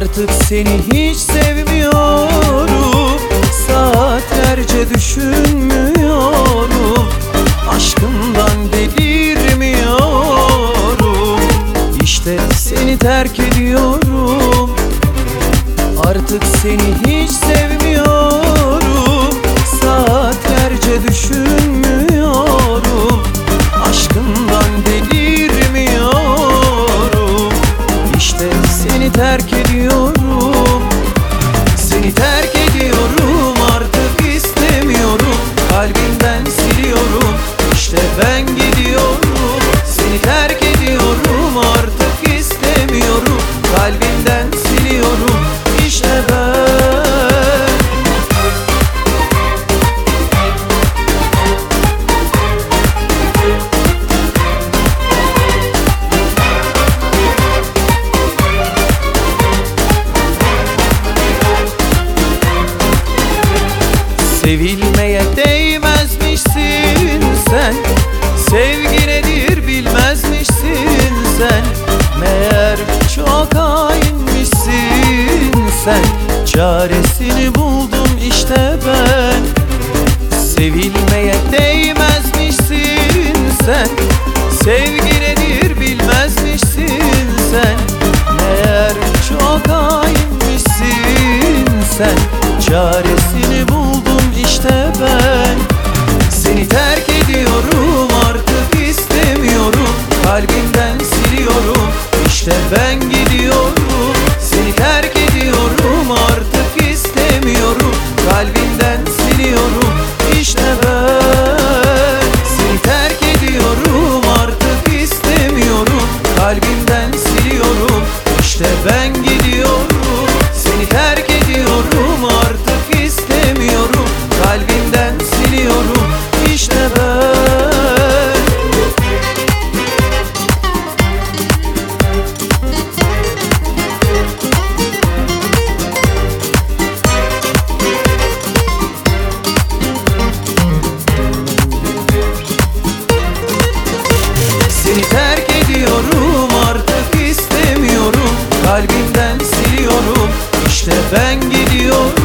Artık seni hiç sevmiyorum, saatlerce düşünmüyorum, aşkından delirmiyorum. İşte seni terk ediyorum. Artık seni hiç sevmiyorum, saatlerce düşünmüyorum, aşkından delirmiyorum. İşte seni terk ediyorum. Seni terk ediyorum, artık istemiyorum, kalbimden siliyorum. İşte ben gidiyorum. Seni terk ediyorum, artık istemiyorum, kalbimden siliyorum. İşte ben. Sevilmeye değmezmişsin sen, sevgi nedir bilmezmişsin sen. Meğer çok hainmişsin sen, çaresini buldum işte ben. Sevilmeye değmezmişsin sen, sevgi nedir bilmezmişsin sen. Meğer çok hainmişsin sen, çaresini buldum işte ben. Seni terk ediyorum, artık istemiyorum, kalbimden siliyorum. İşte ben gidiyorum. Seni terk ediyorum, artık istemiyorum, kalbimden siliyorum. İşte ben. Seni terk ediyorum, artık istemiyorum, kalbimden siliyorum. İşte ben gidiyorum. Seni terk ediyorum, artık istemiyorum, kalbimden siliyorum. İşte ben. Seni terk ediyorum, artık istemiyorum, kalbimden siliyorum. İşte ben gidiyorum.